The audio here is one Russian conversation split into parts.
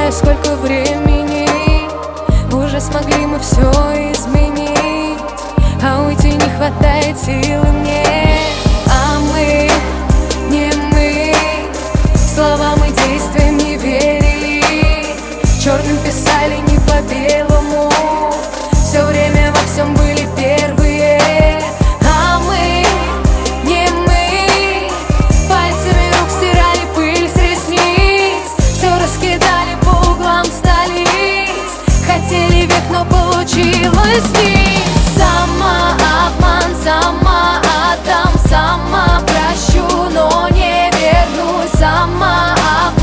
знаю, сколько времени уже смогли мы все изменить, а уйти не хватает силы мне. А мы, не мы, словам и действиям не верили, черным писали не по белому, все время во всем были первые. А мы, не мы, пальцами рук стирали пыль с ресниц, все раскидали по углам столиц, хотели век, но получилось вниз. Самообман, сама отдам, сама прощу, но не вернусь. Самообман,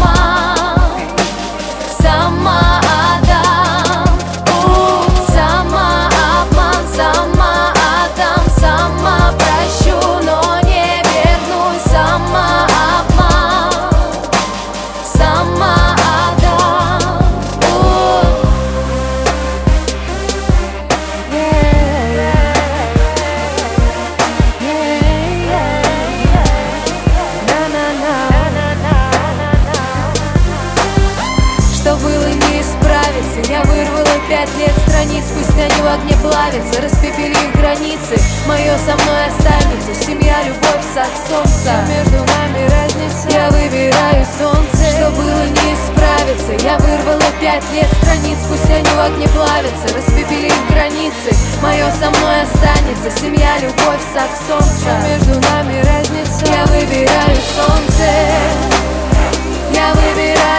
сама отдам, самообман, сама отдам, сама прощу, но не вернусь. Самообман, сама отдам. Что было не исправится, я вырвала 5 лет страниц, пусть они в огне плавятся, распепелив границы, мое со мной останется. Семья, любовь, сад, солнце, между нами разница, я выбираю солнце. Что было не исправится, я вырвала 5 лет страниц, пусть они в огне плавятся, распепелив границы, мое со мной останется. Семья, любовь, сад, солнце, между нами разница, я выбираю солнце, я выбираю